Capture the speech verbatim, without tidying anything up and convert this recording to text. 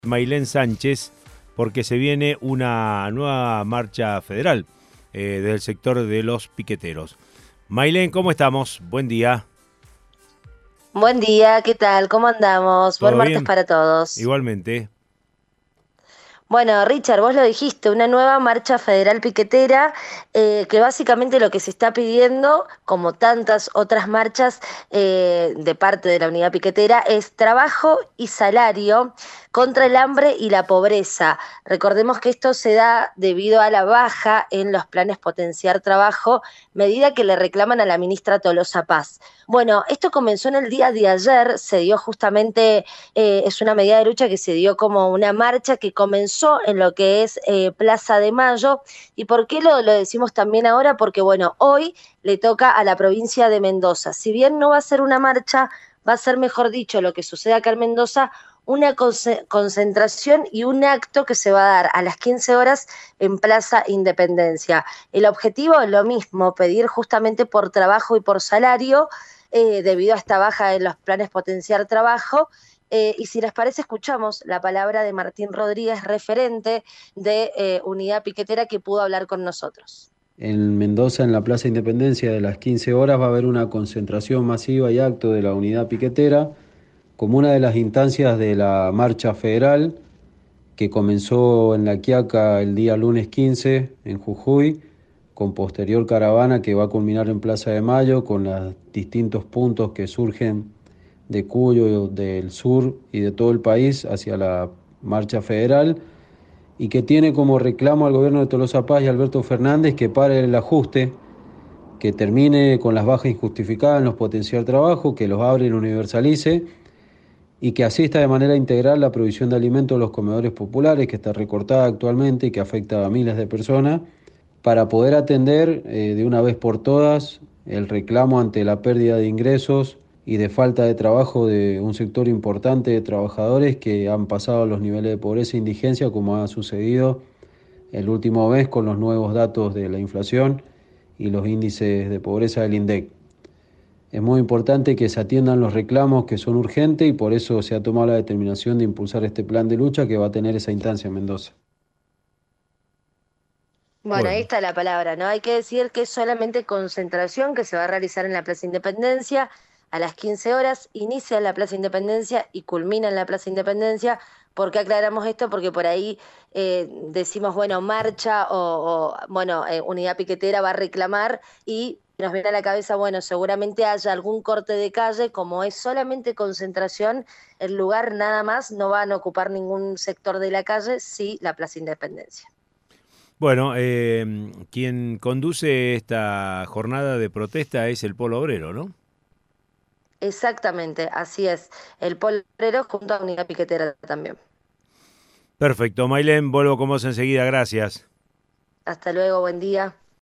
Mailén Sánchez, porque se viene una nueva marcha federal eh, del sector de los piqueteros. Mailén, ¿cómo estamos? Buen día. Buen día, ¿qué tal? ¿Cómo andamos? Buen ¿Todo martes bien? para todos. Igualmente. Bueno, Richard, vos lo dijiste, una nueva marcha federal piquetera, eh, que básicamente lo que se está pidiendo, como tantas otras marchas eh, de parte de la unidad piquetera, es trabajo y salario contra el hambre y la pobreza. Recordemos que esto se da debido a la baja en los planes potenciar trabajo, medida que le reclaman a la ministra Tolosa Paz. Bueno, esto comenzó en el día de ayer, se dio justamente, eh, es una medida de lucha que se dio como una marcha que comenzó en lo que es eh, Plaza de Mayo. ¿Y por qué lo, lo decimos también ahora? Porque bueno, hoy le toca a la provincia de Mendoza. Si bien no va a ser una marcha, va a ser, mejor dicho, lo que sucede acá en Mendoza, una concentración y un acto que se va a dar a las quince horas en Plaza Independencia. El objetivo es lo mismo, pedir justamente por trabajo y por salario, eh, debido a esta baja en los planes potenciar trabajo. Eh, y si les parece, escuchamos la palabra de Martín Rodríguez, referente de eh, Unidad Piquetera, que pudo hablar con nosotros. En Mendoza, en la Plaza Independencia, de las quince horas, va a haber una concentración masiva y acto de la unidad piquetera como una de las instancias de la marcha federal que comenzó en La Quiaca el día lunes quince en Jujuy, con posterior caravana que va a culminar en Plaza de Mayo con los distintos puntos que surgen de Cuyo, del sur y de todo el país hacia la marcha federal, y que tiene como reclamo al gobierno de Tolosa Paz y Alberto Fernández que pare el ajuste, que termine con las bajas injustificadas en los potenciar trabajo, que los abre y lo universalice, y que asista de manera integral la provisión de alimentos a los comedores populares, que está recortada actualmente y que afecta a miles de personas, para poder atender eh, de una vez por todas el reclamo ante la pérdida de ingresos y de falta de trabajo de un sector importante de trabajadores que han pasado los niveles de pobreza e indigencia, como ha sucedido el último mes con los nuevos datos de la inflación y los índices de pobreza del INDEC. Es muy importante que se atiendan los reclamos que son urgentes y por eso se ha tomado la determinación de impulsar este plan de lucha que va a tener esa instancia en Mendoza. Bueno, ahí Bueno, está la palabra, ¿no? Hay que decir que es solamente concentración que se va a realizar en la Plaza Independencia a las quince horas, inicia en la Plaza Independencia y culmina en la Plaza Independencia. ¿Por qué aclaramos esto? Porque por ahí eh, decimos, bueno, marcha o, o, bueno, eh, unidad piquetera va a reclamar y nos viene a la cabeza, bueno, seguramente haya algún corte de calle, como es solamente concentración, el lugar nada más, no van a ocupar ningún sector de la calle, sí la Plaza Independencia. bueno eh, quien conduce esta jornada de protesta es el Polo Obrero, ¿no? Exactamente, así es. El polrero junto a Unidad Piquetera también. Perfecto, Mailén, vuelvo con vos enseguida, gracias. Hasta luego, buen día.